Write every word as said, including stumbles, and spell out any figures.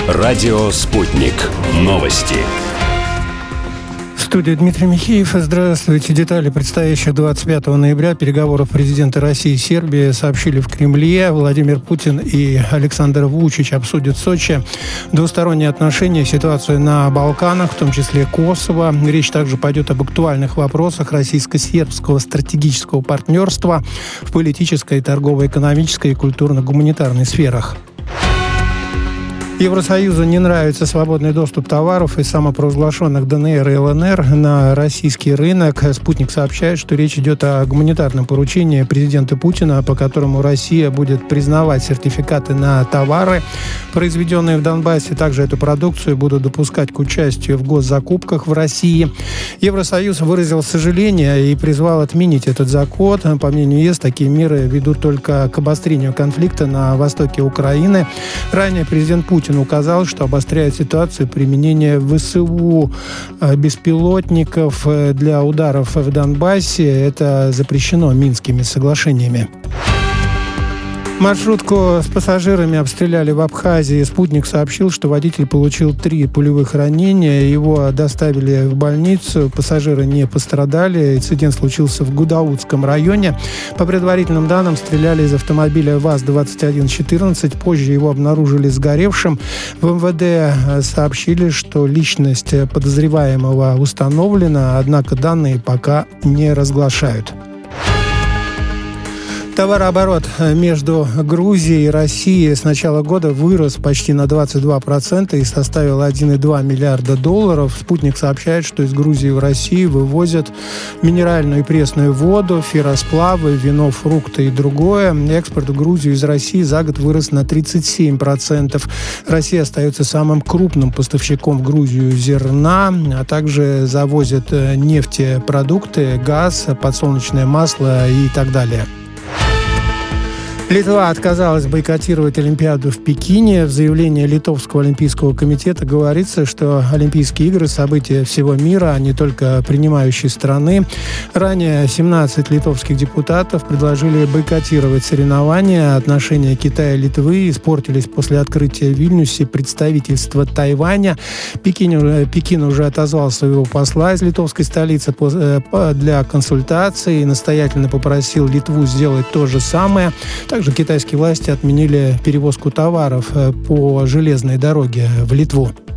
Радио «Спутник». Новости. В студии Дмитрий Михеев. Здравствуйте. Детали предстоящих двадцать пятого ноября переговоров президента России и Сербии сообщили в Кремле. Владимир Путин и Александр Вучич обсудят в Сочи двусторонние отношения, ситуацию на Балканах, в том числе Косово. Речь также пойдет об актуальных вопросах российско-сербского стратегического партнерства в политической, торгово-экономической и культурно-гуманитарной сферах. Евросоюзу не нравится свободный доступ товаров из самопровозглашенных ДНР и ЛНР на российский рынок. «Спутник» сообщает, что речь идет о гуманитарном поручении президента Путина, по которому Россия будет признавать сертификаты на товары, произведенные в Донбассе. Также эту продукцию будут допускать к участию в госзакупках в России. Евросоюз выразил сожаление и призвал отменить этот закон. По мнению ЕС, такие меры ведут только к обострению конфликта на востоке Украины. Ранее президент Путин указал, что обостряет ситуацию применение ВСУ беспилотников для ударов в Донбассе. Это запрещено Минскими соглашениями. Маршрутку с пассажирами обстреляли в Абхазии. «Спутник» сообщил, что водитель получил три пулевых ранения. Его доставили в больницу. Пассажиры не пострадали. Инцидент случился в Гудаутском районе. По предварительным данным, стреляли из автомобиля ВАЗ двадцать один четырнадцать. Позже его обнаружили сгоревшим. В МВД сообщили, что личность подозреваемого установлена, однако данные пока не разглашают. Товарооборот между Грузией и Россией с начала года вырос почти на двадцать два процента и составил один целых два миллиарда долларов. «Спутник» сообщает, что из Грузии в Россию вывозят минеральную и пресную воду, ферросплавы, вино, фрукты и другое. Экспорт в Грузию из России за год вырос на тридцать семь процентов. Россия остается самым крупным поставщиком в Грузию зерна, а также завозит нефтепродукты, газ, подсолнечное масло и так далее. Литва отказалась бойкотировать Олимпиаду в Пекине. В заявлении Литовского олимпийского комитета говорится, что Олимпийские игры – события всего мира, а не только принимающей страны. Ранее семнадцать литовских депутатов предложили бойкотировать соревнования. Отношения Китая и Литвы испортились после открытия в Вильнюсе представительства Тайваня. Пекин, Пекин уже отозвал своего посла из литовской столицы для консультаций и настоятельно попросил Литву сделать то же самое. Также китайские власти отменили перевозку товаров по железной дороге в Литву.